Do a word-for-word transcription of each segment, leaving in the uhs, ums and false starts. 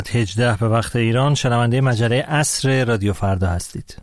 هجده به وقت ایران شنونده مجله عصر رادیو فردا هستید.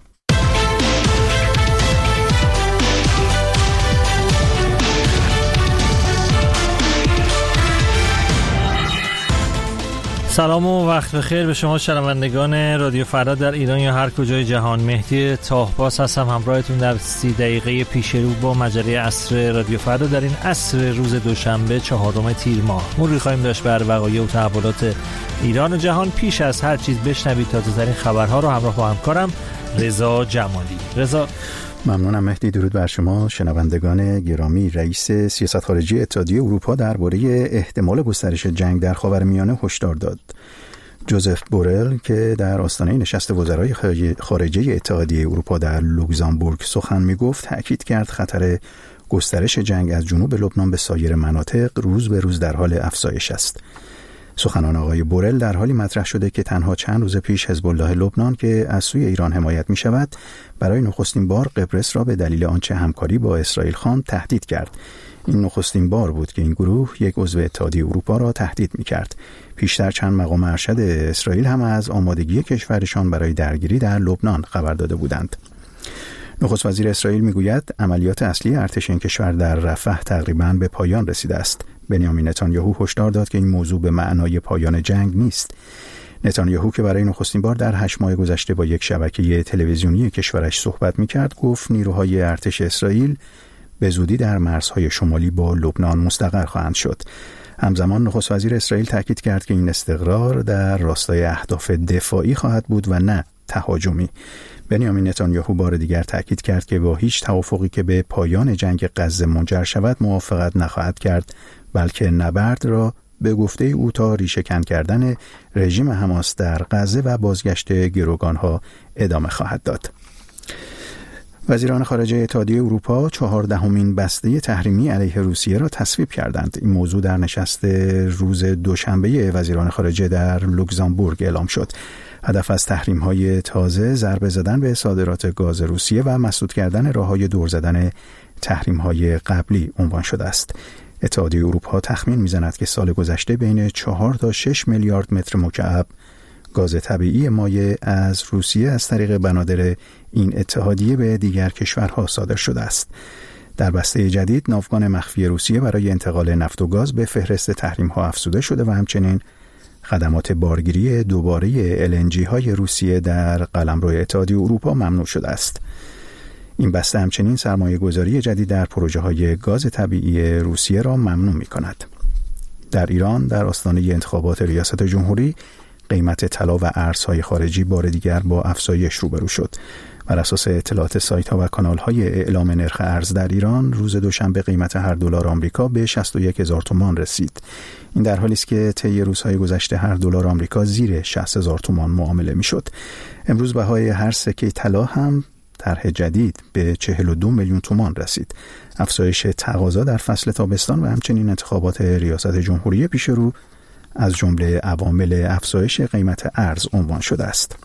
سلام و وقت بخیر به شما شنوندگان رادیو فردا در ایران یا هر کجای جهان. مهدی طاهباس هستم همراهتون در سی دقیقه پیش رو با مجله عصر رادیو فردا در این عصر روز دوشنبه چهارم تیر ماه. مروری خواهیم داشت بر وقایع و تحولات ایران و جهان. پیش از هر چیز بشنوید تازه‌ترین خبرها رو همراه با همکارم رضا جمالی. رضا ممنونم مهدی. درود بر شما شنوندگان گرامی. رئیس سیاست خارجی اتحادیه اروپا درباره احتمال گسترش جنگ در خاورمیانه هشدار داد. جوزف بورل که در آستانه نشست وزرای خارجه اتحادیه اروپا در لوکزامبورگ سخن می‌گفت، تأکید کرد خطر گسترش جنگ از جنوب لبنان به سایر مناطق روز به روز در حال افزایش است. سخنان آقای بورل در حالی مطرح شده که تنها چند روز پیش حزب الله لبنان که از سوی ایران حمایت می شود برای نخستین بار قبرس را به دلیل آنچه همکاری با اسرائیل خواند تهدید کرد. این نخستین بار بود که این گروه یک عضو اتحادیه اروپا را تهدید می کرد. پیشتر چند مقام ارشد اسرائیل هم از آمادگی کشورشان برای درگیری در لبنان خبر داده بودند. نخست وزیر اسرائیل میگوید عملیات اصلی ارتش این کشور در رفح تقریباً به پایان رسیده است. بنیامین نتانیاهو هشدار داد که این موضوع به معنای پایان جنگ نیست. نتانیاهو که برای نخستین بار در هشت ماه گذشته با یک شبکه تلویزیونی کشورش صحبت میکرد، گفت نیروهای ارتش اسرائیل به زودی در مرزهای شمالی با لبنان مستقر خواهند شد. همزمان نخست وزیر اسرائیل تاکید کرد که این استقرار در راستای اهداف دفاعی خواهد بود و نه تهاجمی. بنیامین نتانیاهو بار دیگر تاکید کرد که با هیچ توافقی که به پایان جنگ غزه منجر شود موافقت نخواهد کرد، بلکه نبرد را به گفته او تا ریشه‌کن کردن رژیم حماس در غزه و بازگشت گروگانها ادامه خواهد داد. وزیران خارجه اتحادیه اروپا چهاردهمین بسته تحریمی علیه روسیه را تصویب کردند. این موضوع در نشست روز دوشنبه وزیران خارجه در لوکزامبورگ اعلام شد. هدف از تحریم‌های تازه ضربه زدن به صادرات گاز روسیه و مسدود کردن راه‌های دور زدن تحریم‌های قبلی عنوان شده است. اتحادیه اروپا تخمین می‌زند که سال گذشته بین چهار تا شش میلیارد متر مکعب گاز طبیعی مایع از روسیه از طریق بنادر این اتحادیه به دیگر کشورها صادر شده است. در بسته جدید ناوگان مخفی روسیه برای انتقال نفت و گاز به فهرست تحریم‌ها افزوده شده و همچنین خدمات بارگیری دوباره ال ان جی های روسیه در قلمرو اتحادیه اروپا ممنوع شده است. این بسته همچنین سرمایه گذاری جدید در پروژه های گاز طبیعی روسیه را ممنوع می کند. در ایران در آستانه انتخابات ریاست جمهوری قیمت طلا و ارزهای خارجی بار دیگر با افزایش روبرو شد. بر اساس اطلاعات سایت ها و کانال های اعلام نرخ ارز در ایران روز دوشنبه قیمت هر دلار آمریکا به شصت و یک هزار تومان رسید. این در حالی است که طی روزهای گذشته هر دلار آمریکا زیر شصت هزار تومان معامله میشد. امروز بهای هر سکه طلا هم طرح جدید به چهل و دو میلیون تومان رسید. افزایش تقاضا در فصل تابستان و همچنین انتخابات ریاست جمهوری پیش رو از جمله عوامل افزایش قیمت ارز عنوان شده است.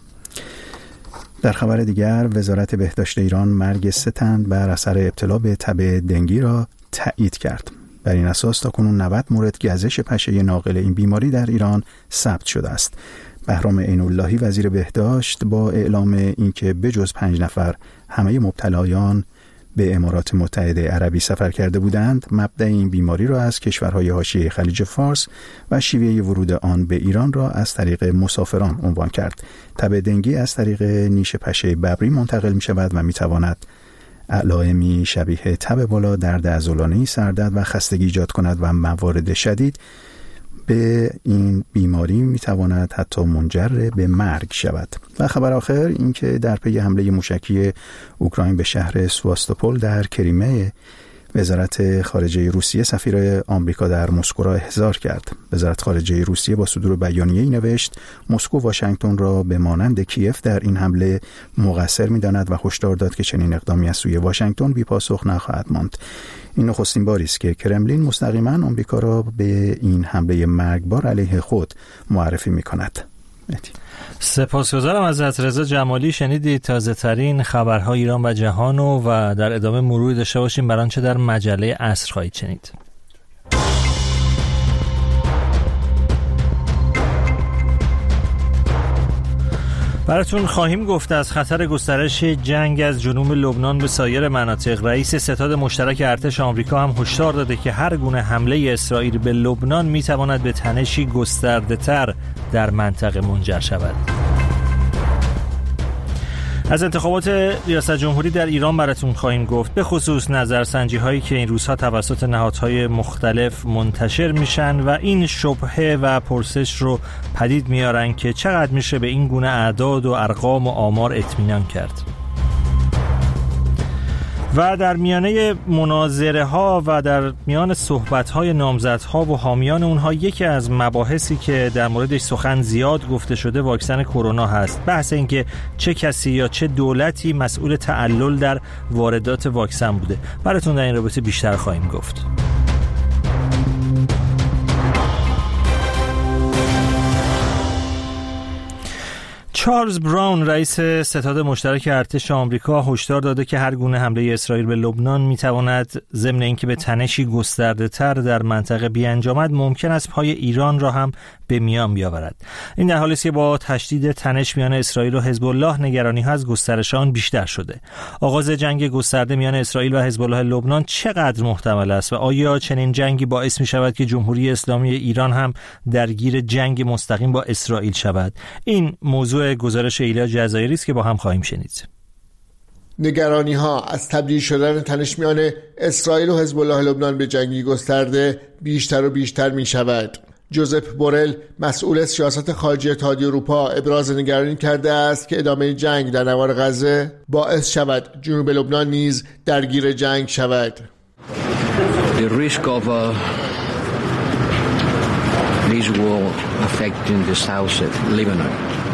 در خبر دیگر وزارت بهداشت ایران مرگ سه تن بر اثر ابتلا به تب دنگی را تایید کرد. بر این اساس تاکنون نود مورد گزش پشه ناقل این بیماری در ایران ثبت شده است. بهرام عین‌اللهی وزیر بهداشت با اعلام اینکه بجز پنج نفر همه مبتلایان به امارات متحده عربی سفر کرده بودند، مبدأ این بیماری را از کشورهای حاشیه خلیج فارس و شیوه ورود آن به ایران را از طریق مسافران عنوان کرد. تب دنگی از طریق نیش پشه ببری منتقل می شود و می تواند علائمی شبیه تب بالا، درد عضلانی، سردرد و خستگی ایجاد کند و موارد شدید به این بیماری میتواند حتی منجر به مرگ شود. و خبر آخر این که در پی حمله موشکی اوکراین به شهر سواستوپول در کریمه، وزارت خارجه روسیه سفیر آمریکا در مسکو را احضار کرد. وزارت خارجه روسیه با صدور بیانیه‌ای نوشت مسکو واشنگتن را به مانند کیف در این حمله مقصر می‌داند و هشدار داد که چنین اقدامی از سوی واشنگتن بی‌پاسخ نخواهد ماند. این نخستین باری است که کرملین مستقیما آمریکا را به این حمله مرگبار علیه خود معرفی می‌کند. سپاسگزارم از رضا جمالی. شنیدید تازه ترین خبرهای ایران و جهان و در ادامه مروری داشته باشیم بر آنچه در مجله عصر خواهید شنید. براتون خواهیم گفت از خطر گسترش جنگ از جنوب لبنان به سایر مناطق. رئیس ستاد مشترک ارتش آمریکا هم هشدار داده که هر گونه حمله اسرائیل به لبنان میتواند به تنشی گسترده‌تر در منطقه منجر شود. از انتخابات ریاست جمهوری در ایران براتون خواهیم گفت، به خصوص نظرسنجی هایی که این روزها توسط نهادهای مختلف منتشر میشن و این شبهه و پرسش رو پدید میارن که چقدر میشه به این گونه اعداد و ارقام و آمار اطمینان کرد. و در میانه مناظره ها و در میان صحبت های نامزدها و حامیان اونها یکی از مباحثی که در موردش سخن زیاد گفته شده واکسن کرونا هست. بحث این که چه کسی یا چه دولتی مسئول تعلل در واردات واکسن بوده. براتون در این رابطه بیشتر خواهیم گفت. چارلز براون رئیس ستاد مشترک ارتش آمریکا هشدار داده که هر گونه حمله اسرائیل به لبنان میتواند ضمن اینکه به تنشی گسترده‌تر در منطقه بیانجامد ممکن است پای ایران را هم به میان بیاورد. این در حالی است که با تشدید تنش میان اسرائیل و حزب الله نگرانی ها از گسترش آن بیشتر شده. آغاز جنگ گسترده میان اسرائیل و حزب الله لبنان چقدر محتمل است و آیا چنین جنگی باعث می شود که جمهوری اسلامی ایران هم درگیر جنگ مستقیم با اسرائیل شود؟ این موضوع گزارش ایلیا جزایری است که با هم خواهیم شنید. نگرانی ها از تبدیل شدن تنش میان اسرائیل و حزب الله لبنان به جنگی گسترده بیشتر و بیشتر می شود. جوزف بورل مسئول سیاست خارجی اتحادیه اروپا ابراز نگرانی کرده است که ادامه جنگ در نوار غزه باعث شود جنوب لبنان نیز درگیر جنگ شود. The risk of uh, this war affecting the south of Lebanon.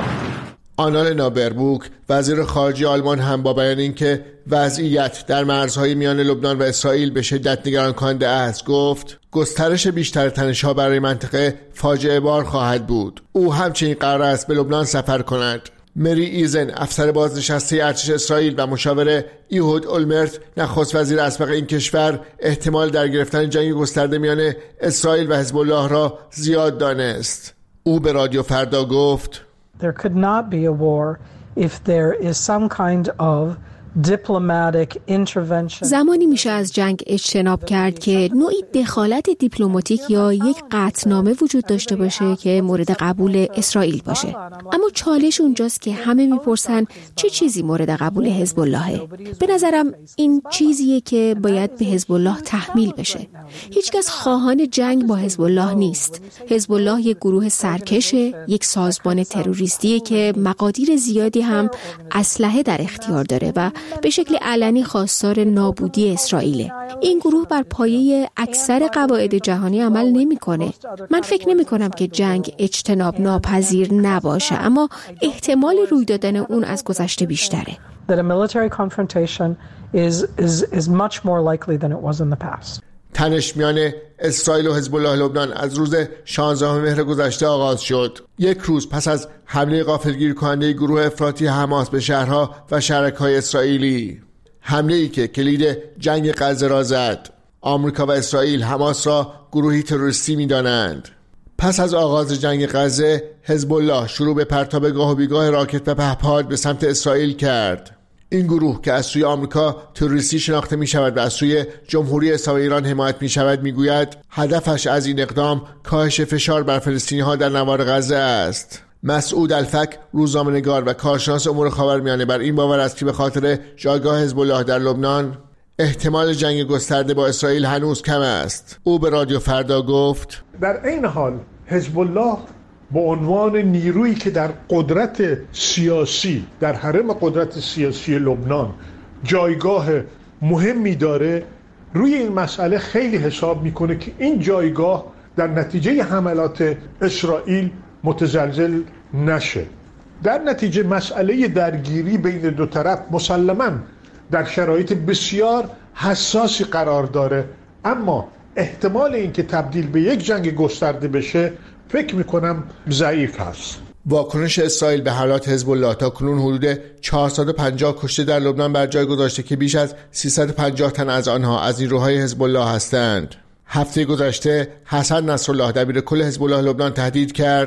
آنال نابربوک وزیر خارجه آلمان هم با بیان اینکه وضعیت در مرزهای میان لبنان و اسرائیل به شدت نگران کننده است گفت گسترش بیشتر تنش‌ها برای منطقه فاجعه بار خواهد بود. او همچنین قرار است به لبنان سفر کند. مری ایزن افسر بازنشسته ارتش اسرائیل و مشاور ایهود اولمرت نخست وزیر اسبق این کشور احتمال در گرفتن جنگ گسترده میان اسرائیل و حزب الله را زیاد دانست. او به رادیو فردا گفت There could not be a war if there is some kind of diplomatic intervention. زمانی میشه از جنگ اجتناب کرد که نوعی دخالت دیپلماتیک یا یک قطعنامه وجود داشته باشه که مورد قبول اسرائیل باشه. اما چالش اونجاست که همه میپرسن چه چیزی مورد قبول حزب اللهه. به نظرم این چیزیه که باید به حزب الله تحمیل بشه. هیچکس خواهان جنگ با حزب الله نیست. حزب الله یک گروه سرکشه، یک سازمان تروریستیه که مقادیر زیادی هم اسلحه در اختیار داره و به شکل علنی خواستار نابودی اسرائیله. این گروه بر پایه اکثر قواعد جهانی عمل نمی‌کنه. من فکر نمی‌کنم که جنگ اجتناب ناپذیر نباشه، اما احتمال روی دادن اون از گذشته بیشتره. That a military confrontation is is is much more likely than it was in the past. تنش میان اسرائیل و حزب الله لبنان از روز شانزدهم مهر گذشته آغاز شد. یک روز پس از حمله غافلگیر کننده گروه افراطی حماس به شهرها و شهرک‌های اسرائیلی، حمله‌ای که کلید جنگ غزه را زد. آمریکا و اسرائیل حماس را گروهی تروریستی می‌دانند. پس از آغاز جنگ غزه، حزب الله شروع به پرتاب گاه و بیگاه راکت و پهپاد به سمت اسرائیل کرد. این گروه که از سوی آمریکا تروریستی شناخته می شود و از سوی جمهوری اسلامی ایران حمایت می شود می گوید هدفش از این اقدام کاهش فشار بر فلسطینی ها در نوار غزه است. مسعود الفک روزنامه‌نگار و کارشناس امور خاورمیانه بر این باور است که به خاطر جایگاه حزب الله در لبنان احتمال جنگ گسترده با اسرائیل هنوز کم است. او به رادیو فردا گفت در این حال حزب الله به عنوان نیرویی که در قدرت سیاسی در حرم قدرت سیاسی لبنان جایگاه مهمی داره، روی این مسئله خیلی حساب میکنه که این جایگاه در نتیجه حملات اسرائیل متزلزل نشه. در نتیجه مسئله درگیری بین دو طرف مسلماً در شرایط بسیار حساسی قرار داره، اما احتمال اینکه تبدیل به یک جنگ گسترده بشه فکر میکنم ضعیف هست. واکنش اسرائیل به حملات حزب الله تا کنون حدود چهارصد و پنجاه کشته در لبنان بر جای گذاشته که بیش از سیصد و پنجاه تن از آنها از نیروهای حزب الله هستند. هفته گذشته حسن نصرالله دبیر کل حزب الله لبنان تهدید کرد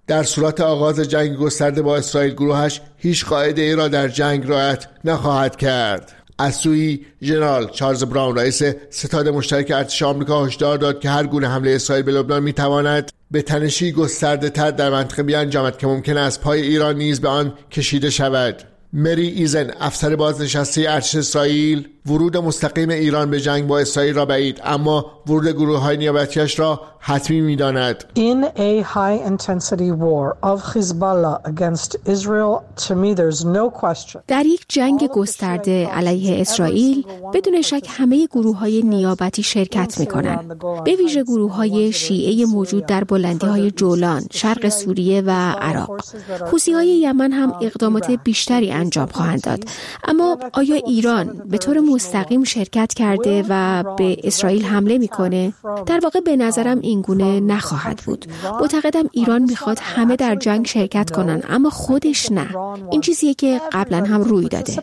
در صورت آغاز جنگ گسترده با اسرائیل گروهش هیچ قاعده ای را در جنگ رعایت نخواهد کرد. از سوی ژنرال چارلز براون رئیس ستاد مشترک ارتش آمریکا هشدار داد که هر گونه حمله اسرائیل به لبنان میتواند به تنشی گسترده تر در منطقه بیانجامد که ممکن است پای ایران نیز به آن کشیده شود. مری ایزن افسر بازنشسته ارتش اسرائیل ورود مستقیم ایران به جنگ با اسرائیل را بعید اما ورود گروه‌های نیابتی‌اش را حتمی می‌داند. In a high intensity war of Hezbollah against Israel, to me there's no question. در یک جنگ گسترده علیه اسرائیل بدون شک همه گروه‌های نیابتی شرکت می‌کنند. به ویژه گروه‌های شیعه موجود در بلندی‌های جولان، شرق سوریه و عراق. حوثی‌های یمن هم اقدامات بیشتری انجام خواهند داد. اما آیا ایران به طور مستقیم شرکت کرده و به اسرائیل حمله میکنه؟ در واقع به نظرم این گونه نخواهد بود. معتقدم ایران میخواد همه در جنگ شرکت کنن اما خودش نه. این چیزیه که قبلا هم روی داده.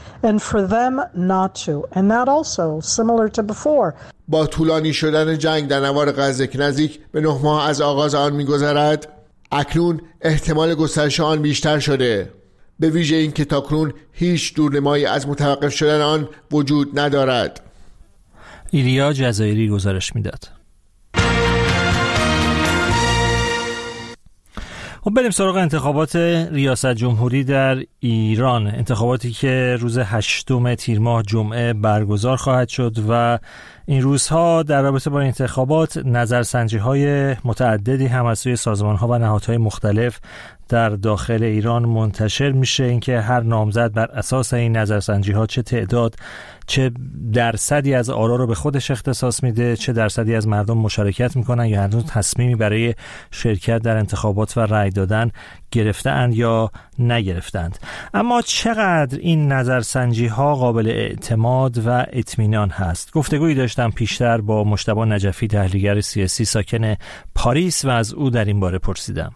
با طولانی شدن جنگ در نوار غزه که نزدیک به نه ماه از آغاز آن میگذرد، اکنون احتمال گسترش آن بیشتر شده. به ویژه این که تاکنون هیچ دورنمایی از متوقف شدن آن وجود ندارد. ایلیا جزایری گزارش میداد. خب بریم سراغ انتخابات ریاست جمهوری در ایران، انتخاباتی که روز هشتم تیر ماه جمعه برگزار خواهد شد و این روزها در رابطه با انتخابات نظرسنجی‌های متعددی هم از سوی سازمان‌ها و نهادهای مختلف در داخل ایران منتشر میشه، اینکه هر نامزد بر اساس این نظرسنجی‌ها چه تعداد چه درصدی از آرا رو به خودش اختصاص میده، چه درصدی از مردم مشارکت میکنن یا هنوز تصمیمی برای شرکت در انتخابات و رأی دادن گرفتند یا نگرفتند. اما چقدر این نظرسنجی‌ها قابل اعتماد و اطمینان هست؟ گفتگویی داشتم پیشتر با مجتبی نجفی، تحلیلگر سیاسی ساکن پاریس، و از او در این باره پرسیدم.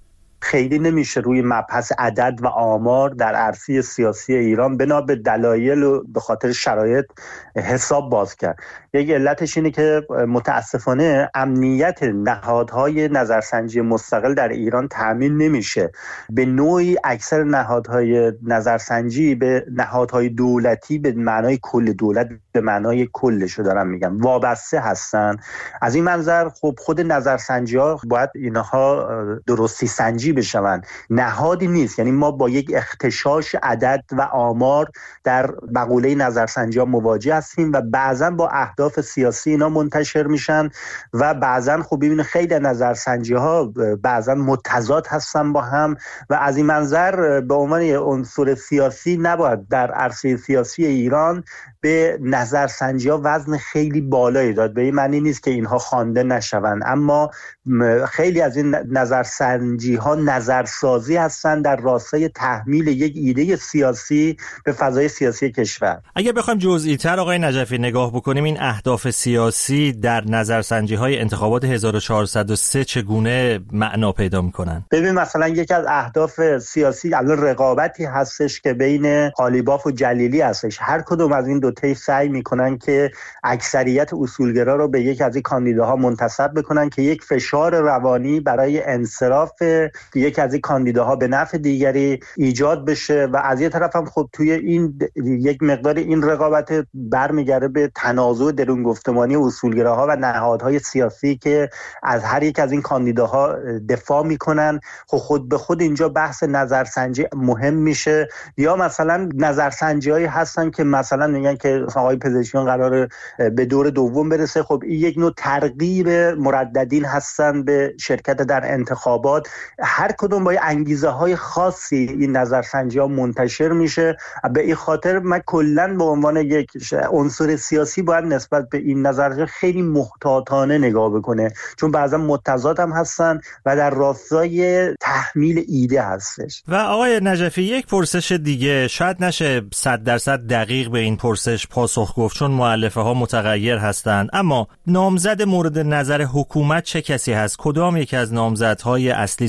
خیلی نمیشه روی مبحث عدد و آمار در عرصه سیاسی ایران بنا به دلایل و به خاطر شرایط حساب باز کرد. یک علتش اینه که متاسفانه امنیت نهادهای نظرسنجی مستقل در ایران تامین نمیشه. به نوعی اکثر نهادهای نظرسنجی به نهادهای دولتی به معنای کل دولت، به معنای کلشو دارم میگم، وابسته هستن. از این منظر خب خود نظرسنجی ها باید اینها درستی سنجی بشون. نهادی نیست، یعنی ما با یک اختشاش عدد و آمار در مقوله نظرسنجی ها مواجه هستیم و بعضا با اهداف سیاسی اینا منتشر میشن و بعضا خب ببینید خیلی نظرسنجی ها بعضا متضاد هستن با هم و از این منظر به عنوان عنصر سیاسی نباید در عرصه سیاسی ایران به نظرسنجی ها وزن خیلی بالایی داد. به این معنی نیست که اینها خوانده نشوند، اما خیلی از این نظرسنجی ها نظرسازی هستند در راستای تحمیل یک ایده سیاسی به فضای سیاسی کشور. اگر بخوایم جزئی تر آقای نجفی نگاه بکنیم، این اهداف سیاسی در نظرسنجی های انتخابات هزار و چهارصد و سه چگونه معنا پیدا میکنن؟ ببین مثلا یکی از اهداف سیاسی الان رقابتی هستش که بین قالیباف و جلیلی هستش. هر کدوم از این دو تا سعی میکنن که اکثریت اصولگرا رو به یک از این کاندیداها منتسب بکنن که یک فشار روانی برای انصراف یک از این کاندیداها به نفع دیگری ایجاد بشه و از یه طرف هم خب توی این یک مقدار این رقابت برمیگره به تنازع درون گفتمانی اصولگراها و نهادهای سیاسی که از هر یک از این کاندیداها دفاع میکنن. خب خود به خود اینجا بحث نظرسنجی مهم میشه. یا مثلا نظرسنجی‌هایی هستن که مثلا میگن که آقای پزشکیان قراره به دور دوم برسه. خب این یک نوع ترغیب مرددین هستن به شرکت در انتخابات. هر کدوم با انگیزه های خاصی این نظرسنجی ها منتشر میشه. به این خاطر من کلا به عنوان یک عنصر سیاسی باید نسبت به این نظرسنجی خیلی محتاطانه نگاه بکنه، چون بعضا متضاد هم هستن و در راستای تحمیل ایده هستش. و آقای نجفی یک پرسش دیگه، شاید نشه صد درصد دقیق به این پرسش پاسخ گفت چون مؤلفه ها متغیر هستند، اما نامزد مورد نظر حکومت چه کسی هست؟ کدام یک از نامزدهای اصلی، سه نامزد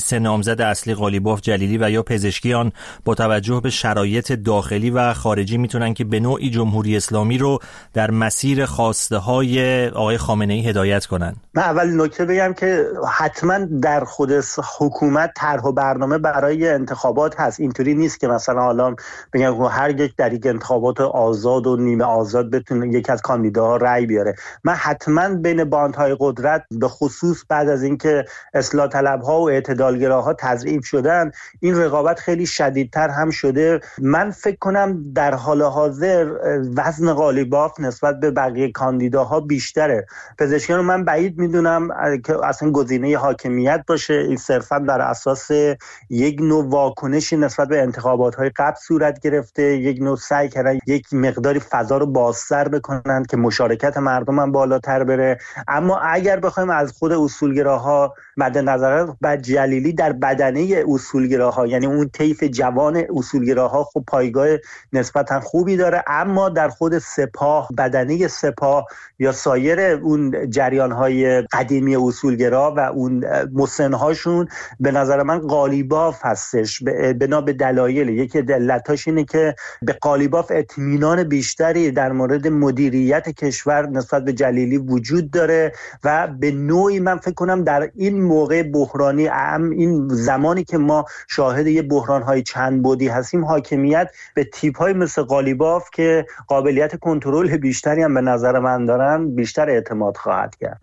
نامزد اصلی قالیباف، جلیلی و یا پزشکیان با توجه به شرایط داخلی و خارجی میتونن که به نوعی جمهوری اسلامی رو در مسیر خواسته های آقای خامنه ای هدایت کنن؟ من اول نکته بگم که حتما در خود حکومت طرح و برنامه برای انتخابات هست. اینطوری نیست که مثلا حالا بگم هر یک در یک انتخابات آزاد و نیمه آزاد بتونه یک از کاندیداها رأی بیاره. من حتما بین باندهای قدرت به خصوص بعد از اینکه اصلاح طلبها و اعتدالگراها تضعیف شدن این رقابت خیلی شدیدتر هم شده. من فکر کنم در حال حاضر وزن قالیباف نسبت به بقیه کاندیداها بیشتره. پزشکیان رو من بعید میدونم که اصلا گزینه حاکمیت باشه. این صرفا در اساس یک نوع واکنشی نسبت به انتخابات‌های قبل صورت گرفته، یک نوع سعی کردن یک مقداری فضا رو بازتر بکنن که مشارکت مردم هم بالاتر بره. اما اگر بخوایم از خود اصولگراها مد نظر بعد جلیلی در بدنه اصولگراها، یعنی اون طیف جوان اصولگراها خب پایگاه نسبتا خوبی داره، اما در خود سپاه، بدنه سپاه یا سایر اون جریان‌های قدیمی اصولگرا و اون مسن‌هاشون به نظر من قالیباف هستش. بنا به دلایل، یکی علتاش اینه که به قالیباف اطمینان بیشتری در مورد مدیریت کشور نسبت به جلیلی وجود داره و به نوعی من فکر کنم در این موقع بحرانی، این زمانی که ما شاهد یه بحران‌های چند بعدی هستیم، حاکمیت به تیپ‌های مثل قالیباف که قابلیت کنترل بیشتری هم به نظر من دارن بیشتر اعتماد خواهد کرد.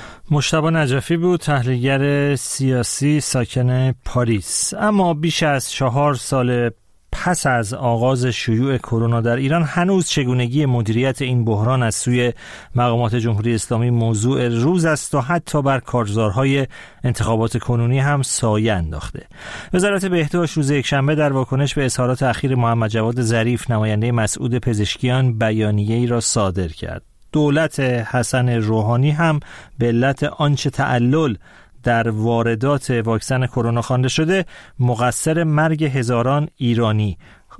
مجتبی نجفی بود، تحلیلگر سیاسی ساکن پاریس. اما بیش از چهار سال پس از آغاز شیوع کرونا در ایران هنوز چگونگی مدیریت این بحران از سوی مقامات جمهوری اسلامی موضوع روز است و حتی بر کارزارهای انتخابات کنونی هم سایه انداخته. وزارت بهداشت روز یکشنبه در واکنش به اظهارات اخیر محمد جواد ظریف، نماینده مسعود پزشکیان، بیانیه‌ای را صادر کرد. دولت حسن روحانی هم به علت آنچه تعلل در واردات واکسن کرونا خوانده شده مقصر مرگ هزاران ایرانی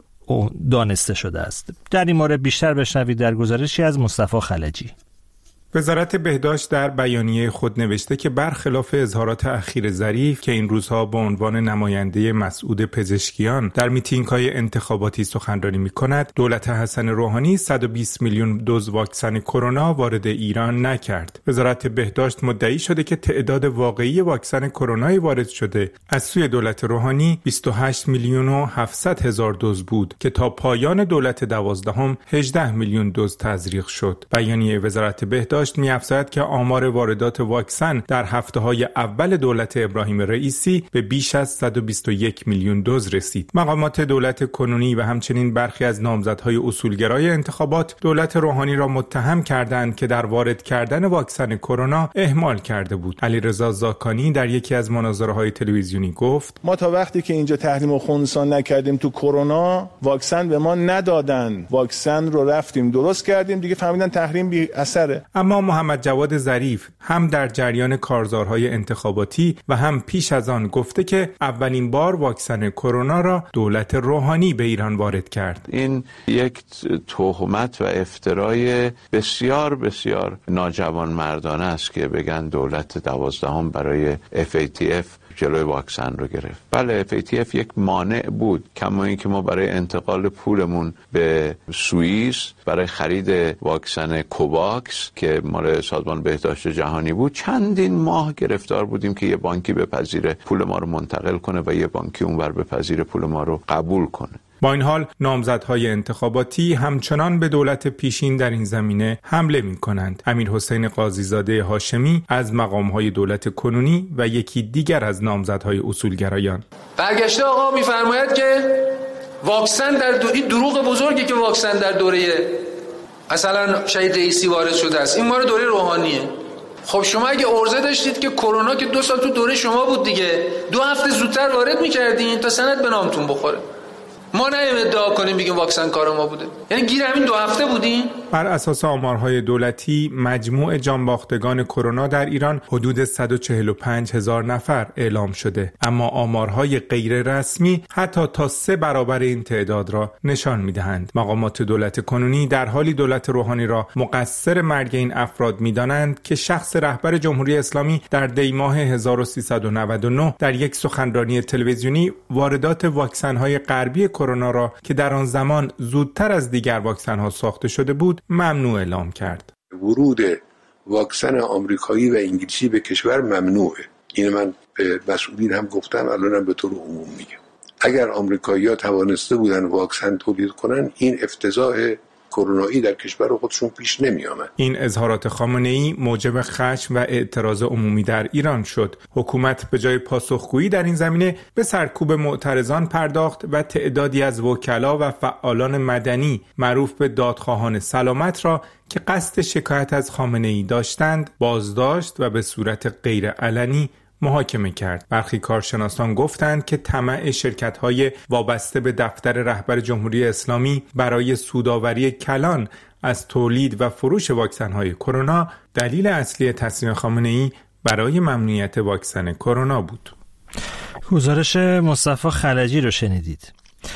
دانسته شده است. در این مورد بیشتر بشنوید در گزارشی از مصطفی خلجی. وزارت بهداشت در بیانیه خود نوشته که برخلاف اظهارات اخیر ظریف که این روزها با عنوان نماینده مسعود پزشکیان در میتینگ‌های انتخاباتی سخنرانی می‌کند، دولت حسن روحانی صد و بیست میلیون دوز واکسن کرونا وارد ایران نکرد. وزارت بهداشت مدعی شده که تعداد واقعی واکسن کرونا وارد شده از سوی دولت روحانی بیست و هشت میلیون و هفتصد هزار دوز بود که تا پایان دولت دوازدهم هجده میلیون دوز تزریق شد. بیانیه وزارت بهداشت می‌افزاید که آمار واردات واکسن در هفته‌های اول دولت ابراهیم رئیسی به بیش از صد و بیست و یک میلیون دوز رسید. مقامات دولت کنونی و همچنین برخی از نامزدهای اصولگرای انتخابات دولت روحانی را متهم کردند که در وارد کردن واکسن کرونا اهمال کرده بود. علیرضا زاکانی در یکی از مناظره‌های تلویزیونی گفت: ما تا وقتی که اینجا تحریم خنثی نکردیم تو کرونا، واکسن به ما ندادن. واکسن رو رفتیم درست کردیم، دیگه فهمیدن تحریم بی اثره. اما محمد جواد ظریف هم در جریان کارزارهای انتخاباتی و هم پیش از آن گفته که اولین بار واکسن کرونا را دولت روحانی به ایران وارد کرد. این یک تهمت و افترای بسیار بسیار ناجوانمردانه است که بگن دولت دوازدهم برای اف ای تی اف جلوی واکسن رو گرفت. بله، اف ای تی اف یک مانع بود، کما اینکه ما برای انتقال پولمون به سوئیس برای خرید واکسن کوواکس که مال سازمان بهداشت جهانی بود چندین ماه گرفتار بودیم که یه بانکی بپذیره پول ما رو منتقل کنه و یه بانکی اونور بپذیره پول ما رو قبول کنه. با این حال نامزدهای انتخاباتی همچنان به دولت پیشین در این زمینه حمله می کنند. امیر حسین قاضیزاده هاشمی از مقامهای دولت کنونی و یکی دیگر از نامزدهای اصولگرایان برگشته آقا میفرماید که واکسن در دو... این دروغ بزرگی که واکسن در دوره مثلا شهید رئیسی وارد شده است، این ما رو دوره روحانیه. خب شما اگه عرضه داشتید که کرونا که دو سال تو دوره شما بود دیگه، دو هفته زودتر وارد می‌کردین تا سند به نامتون بخوره. ما نیم ادعا کنیم بگیم واکسن کار ما بوده. یعنی گیر همین دو هفته بودیم. بر اساس آمارهای دولتی مجموع جانباختگان کرونا در ایران حدود صد و چهل و پنج هزار نفر اعلام شده، اما آمارهای غیر رسمی حتی تا سه برابر این تعداد را نشان می‌دهند. مقامات دولت کنونی در حالی دولت روحانی را مقصر مرگ این افراد می‌دانند که شخص رهبر جمهوری اسلامی در دی ماه هزار و سیصد و نود و نه در یک سخنرانی تلویزیونی واردات واکسن‌های غربی کرونا را که در آن زمان زودتر از دیگر واکسن‌ها ساخته شده بود ممنوع اعلام کرد. ورود واکسن آمریکایی و انگلیسی به کشور ممنوعه. این من به مسئولین هم گفتم، الانم به طور عموم میگم. اگر آمریکایی‌ها توانسته بودن واکسن تولید کنن، این افتضاح کرونایی در کشور خودشون پیش نمی آمد. این اظهارات خامنه‌ای موجب خشم و اعتراض عمومی در ایران شد. حکومت به جای پاسخگویی در این زمینه به سرکوب معترضان پرداخت و تعدادی از وکلا و فعالان مدنی معروف به دادخواهان سلامت را که قصد شکایت از خامنه‌ای داشتند بازداشت و به صورت غیر علنی محاکمه کرد. برخی کارشناسان گفتند که طمع شرکت‌های وابسته به دفتر رهبر جمهوری اسلامی برای سودآوری کلان از تولید و فروش واکسن‌های کرونا دلیل اصلی تصمیم خامنه‌ای برای ممنوعیت واکسن کرونا بود. گزارش مصطفی خلجی رو شنیدید.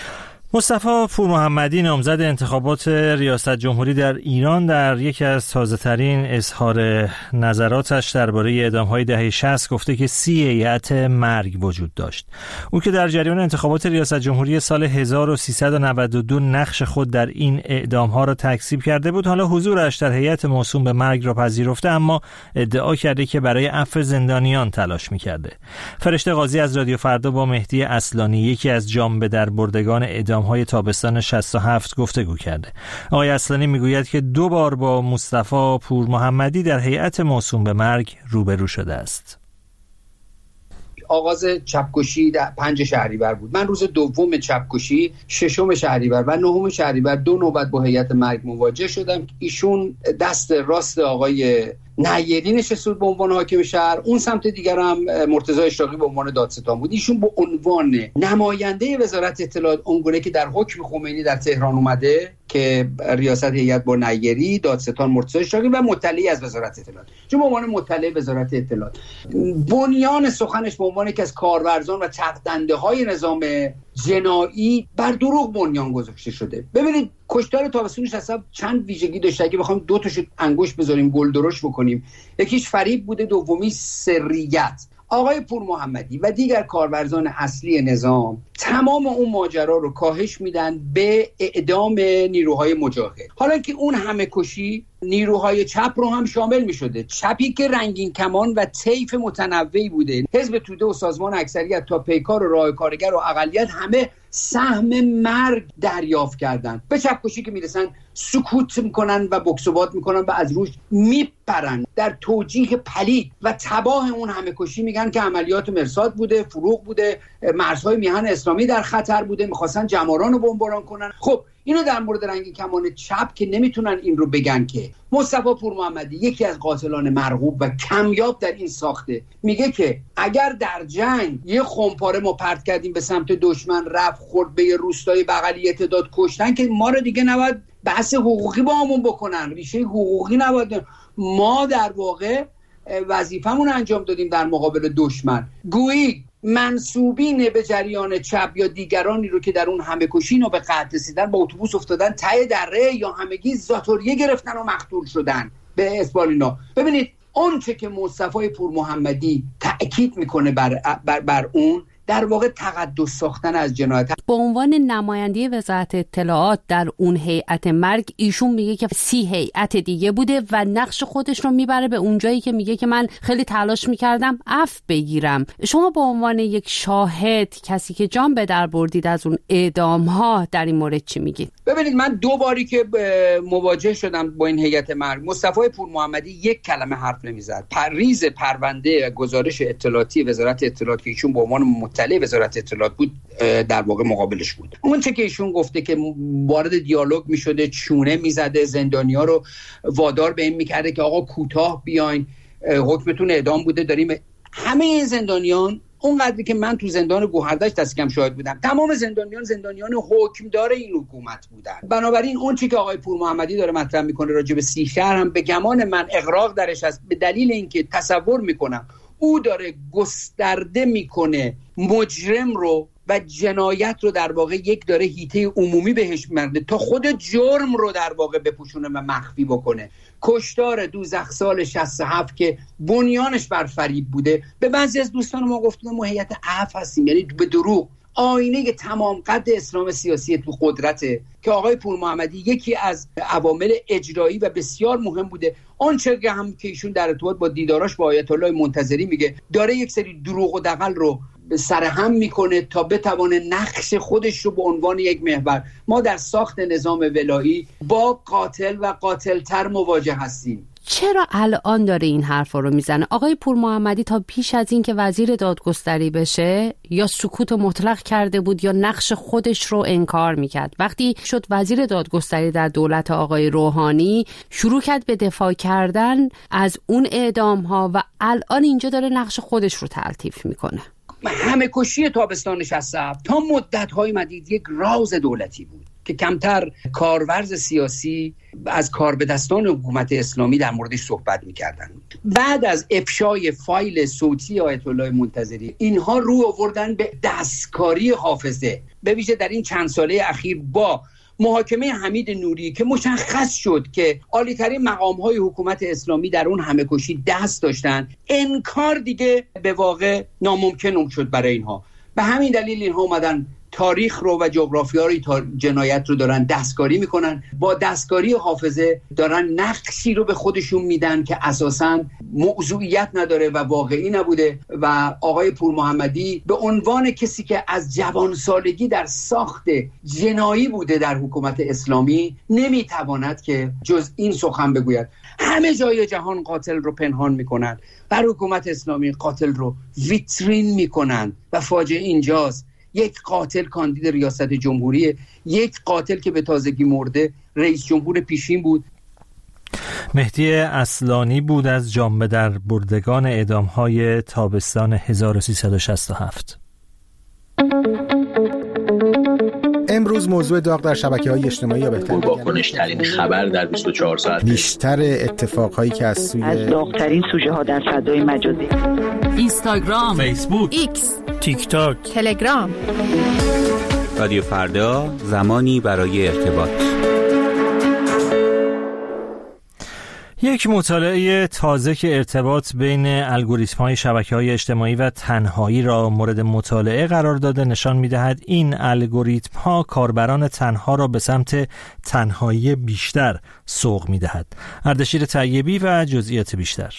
مصطفی پورمحمدی نامزد انتخابات ریاست جمهوری در ایران در یکی از تازه‌ترین اظهار نظراتش درباره اعدام‌های دهه شصت گفته که سی هیئت مرگ وجود داشت. او که در جریان انتخابات ریاست جمهوری سال هزار و سیصد و نود و دو نقش خود در این اعدام‌ها را تکذیب کرده بود، حالا حضورش در هیئت موسوم به مرگ را پذیرفته، اما ادعا کرده که برای عفو زندانیان تلاش می‌کرده. فرشته قاضی از رادیو فردا با مهدی اصلانی، یکی از جام به در بردگان اعدام های تابستان شصت و هفت گفتگو کرده. آقای اصلانی میگوید که دو بار با مصطفی پورمحمدی در هیئت موسوم به مرگ روبرو شده است. آغاز چپکشی در پنج شهریور بود. من روز دوم چپکشی ششم شهریور و نهم شهریور دو نوبت با هیئت مرگ مواجه شدم. ایشون دست راست آقای نیری نشست بود به عنوان حاکم شهر، اون سمت دیگر هم مرتضی اشراقی به عنوان دادستان بود. ایشون به عنوان نماینده وزارت اطلاعات اونگونه که در حکم خمینی در تهران اومده که ریاست هیئت با نیری، دادستان مرتضی اشراقی و مطلعی از وزارت اطلاعات، چون به عنوان مطلع وزارت اطلاعات بنیان سخنش به عنوان یکی از کارورزان و چرخدنده‌های نظام جنایی بر دروغ بنیان گذاشته شده. ببینید کشتار تابستونش اصلا چند ویژگی داشته. اگه بخوایم دو تاشو انگشت بذاریم گل درشت بکنیم، یکیش فریب بوده، دومی سریت. آقای پورمحمدی و دیگر کارورزان اصلی نظام تمام اون ماجرا رو کاهش میدن به اعدام نیروهای مجاهد. حالا که اون همه کشی نیروهای چپ رو هم شامل میشده، چپی که رنگین کمان و طیف متنوعی بوده، حزب توده و سازمان اکثریت تا پیکار و راه کارگر و اقلیت همه سهم مرگ دریافت کردن. به چپ کشی که میرسن سکوت میکنن و بکسوبات میکنن و از روش میپرن. در توجیه پلید و تباه اون همه کشی میگن که عملیات مرصاد بوده، فروغ بوده، مرزهای میهن اسلامی در خطر بوده، میخواستن جماران رو بمباران کنن. خب اینو در مورد رنگی کمان چپ که نمیتونن این رو بگن که مصطفی پورمحمدی یکی از قاتلان مرغوب و کمیاب در این ساخته میگه که اگر در جنگ یه خمپاره ما پرت کردیم به سمت دشمن، رفت خورد به یه روستای بغلی، تعداد کشتن، که ما رو دیگه نباید بحث حقوقی با همون بکنن، ریشه حقوقی نباید. ما در واقع وظیفمون انجام دادیم در مقابل دشمن. گویی منسوبین به جریان چپ یا دیگرانی رو که در اون همه کشین و به قتل رسیدن با اتوبوس افتادن ته دره یا همگی زاتوریه گرفتن و مقتول شدن به اسپالینا. ببینید اون چه که مصطفی پورمحمدی تأکید میکنه بر, بر, بر اون در واقع تقدس ساختن از جنایت. به عنوان نماینده وزارت اطلاعات در اون هیئت مرگ ایشون میگه که سی هیئت دیگه بوده و نقش خودش رو میبره به اونجایی که میگه که من خیلی تلاش میکردم عفو بگیرم. شما به عنوان یک شاهد، کسی که جان به در بردید از اون اعدام ها، در این مورد چی میگید؟ ببینید من دو باری که مواجه شدم با این هیئت مرگ، مصطفی پورمحمدی یک کلمه حرف نمیزد. پریز پرونده گزارش اطلاعاتی وزارت اطلاعات که ایشون به عنوان مطلع وزارت اطلاعات بود در واقع مقابلش بود. اون چه که ایشون گفته که وارد دیالوگ میشده، چونه میزده، زندانیا رو وادار به این میکرده که آقا کوتاه بیاین، حکمتون اعدام بوده، داریم. همه این زندانیان اونقدری که من تو زندان گوهردشت دست کم شاهد بودم، تمام زندانیان زندانیان حکمدار این حکومت بودن. بنابراین اون چیزی که آقای پور محمدی داره مطرح میکنه راجع به سی شهر هم به گمان من اغراق درش است، به دلیل اینکه تصور میکنم او داره گسترده میکنه مجرم رو و جنایت رو، در واقع یک داره هیته عمومی بهش می‌رده تا خود جرم رو در واقع بپوشونه و مخفی بکنه. کشتار دوزخ سال شصت و هفت که بنیانش بر فریب بوده، به بعضی از دوستان ما گفتن ما هیئت عفو هستیم، یعنی به دروغ. آینه تمام قد اسلام سیاسی تو قدرته که آقای پور محمدی یکی از عوامل اجرایی و بسیار مهم بوده. آنچه که هم که ایشون در ارتباط با دیداراش با آیت الله منتظری میگه، داره یک سری دروغ و دغل رو سرهم میکنه تا بتوانه نقش خودش رو به عنوان یک محور. ما در ساخت نظام ولایی با قاتل و قاتلتر مواجه هستیم. چرا الان داره این حرفا رو میزنه؟ آقای پور محمدی تا پیش از این که وزیر دادگستری بشه یا سکوت مطلق کرده بود یا نقش خودش رو انکار میکرد. وقتی شد وزیر دادگستری در دولت آقای روحانی شروع کرد به دفاع کردن از اون اعدام ها و الان اینجا داره نقش خودش رو تلطیف میکنه. همه کشی تابستان شصت و هفت تا مدت‌های مدید یک راز دولتی بود که کمتر کارورز سیاسی از کار به دستان حکومت اسلامی در موردش صحبت می‌کردن. بعد از افشای فایل صوتی آیت الله منتظری، اینها رو آوردن به دستکاری حافظه، به ویژه در این چند ساله اخیر با محاکمه حمید نوری که مشخص شد که عالی‌ترین مقام‌های حکومت اسلامی در اون همه کشی دست داشتن. انکار دیگه به واقع ناممکن شد برای اینها. به همین دلیل اینها اومدن تاریخ رو و جغرافیای جنایت رو دارن دستکاری میکنن، با دستکاری حافظه دارن نقشی رو به خودشون میدن که اساساً موضوعیت نداره و واقعی نبوده و آقای پور محمدی به عنوان کسی که از جوانسالگی در ساخت جنایی بوده در حکومت اسلامی نمیتواند که جز این سخن بگوید. همه جای جهان قاتل رو پنهان میکنن، بر حکومت اسلامی قاتل رو ویترین میکنن و فاجعه اینجاست. یک قاتل کاندید ریاست جمهوری، یک قاتل که به تازگی مرده رئیس جمهور پیشین بود. مهدی اصلانی بود از جامعه در بردگان اعدام‌های تابستان هزار و سیصد و شصت و هفت. امروز موضوع داغ در شبکه‌های اجتماعی یا بهتر واکنش‌ترین خبر در بیست و چهار ساعت، بیشتر اتفاقهایی که از سوی از داغ‌ترین سوژه‌ها در فضای مجازی، اینستاگرام، فیسبوک، ایکس، تیک تاک، تلگرام. رادیو فردا، زمانی برای ارتباط. یک مطالعه تازه که ارتباط بین الگوریتم‌های شبکه‌های اجتماعی و تنهایی را مورد مطالعه قرار داده نشان می‌دهد این الگوریتم‌ها کاربران تنها را به سمت تنهایی بیشتر سوق می‌دهد. اردشیر طیبی و جزئیات بیشتر.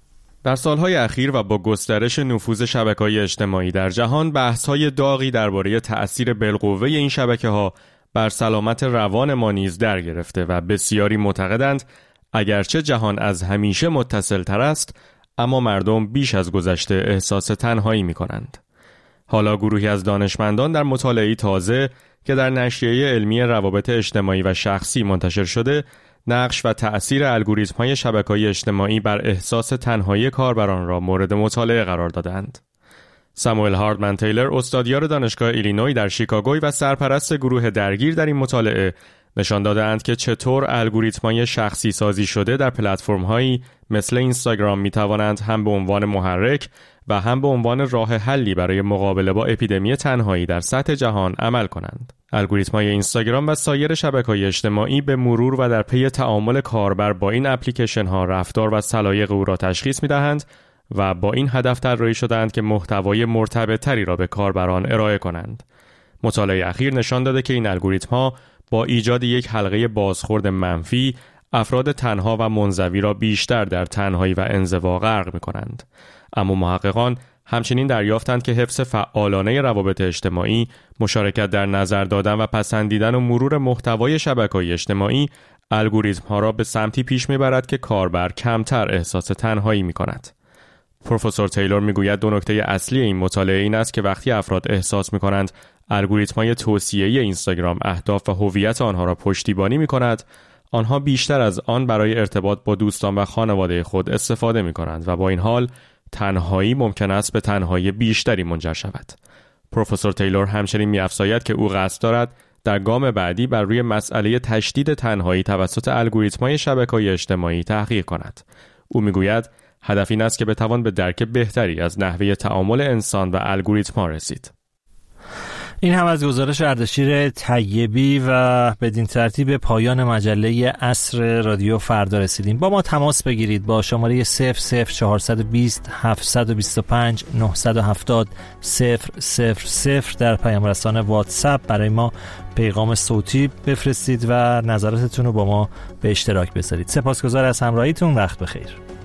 در سالهای اخیر و با گسترش نفوذ شبکه‌های اجتماعی در جهان، بحث‌های داغی درباره تأثیر بالقوه این شبکه‌ها بر سلامت روان ما نیز در گرفته و بسیاری معتقدند اگرچه جهان از همیشه متصل‌تر است، اما مردم بیش از گذشته احساس تنهایی می‌کنند. حالا گروهی از دانشمندان در مطالعه‌ای تازه که در نشریه علمی روابط اجتماعی و شخصی منتشر شده، نقش و تأثیر الگوریتم‌های شبکه‌های اجتماعی بر احساس تنهایی کاربران را مورد مطالعه قرار دادند. ساموئل هاردمن تیلر، استادیار دانشگاه ایلینوی در شیکاگو و سرپرست گروه درگیر در این مطالعه، نشان دادند که چطور الگوریتم‌های شخصی سازی شده در پلتفرم‌هایی مثل اینستاگرام می‌توانند هم به عنوان محرک و هم به عنوان راه حلی برای مقابله با اپیدمی تنهایی در سطح جهان عمل کنند. الگوریتم‌های اینستاگرام و سایر شبکه‌های اجتماعی به مرور و در پی تعامل کاربر با این اپلیکیشن‌ها رفتار و سلایق او را تشخیص می‌دهند و با این هدف طراحی شده‌اند که محتوای مرتبط‌تری را به کاربران ارائه کنند. مطالعه اخیر نشان داده که این الگوریتم‌ها با ایجاد یک حلقه بازخورد منفی، افراد تنها و منزوی را بیشتر در تنهایی و انزوا غرق می‌کنند. اما محققان همچنین دریافتند که حفظ فعالانه روابط اجتماعی، مشارکت در نظر دادن و پسندیدن و مرور محتوای شبکه‌های اجتماعی الگوریتم‌ها را به سمتی پیش می‌برد که کاربر کمتر احساس تنهایی می‌کند. پروفسور تیلور می‌گوید دو نکته اصلی این مطالعه این است که وقتی افراد احساس می‌کنند الگوریتم‌های توصیه‌ای اینستاگرام اهداف و هویت آنها را پشتیبانی می‌کند، آنها بیشتر از آن برای ارتباط با دوستان و خانواده خود استفاده می‌کنند و با این حال تنهایی ممکن است به تنهایی بیشتری منجر شود. پروفسور تیلور همچنین می‌افزاید که او قصد دارد در گام بعدی بر روی مسئله تشدید تنهایی توسط الگوریتم‌های شبکه‌های اجتماعی تحقیق کند. او می‌گوید هدف این است که بتوان به درک بهتری از نحوه تعامل انسان و الگوریتم‌ها رسید. این هم از گزارش اردشیر طیبی و بدین ترتیب پایان مجله عصر رادیو فردا رسیدیم. با ما تماس بگیرید با شماره صفر صفر چهار دو صفر هفت دو پنج نه هفت صفر صفر صفر صفر در پیام رسان واتساپ برای ما پیغام صوتی بفرستید و نظراتتون رو با ما به اشتراک بذارید. سپاسگزار از همراهیتون. وقت بخیر.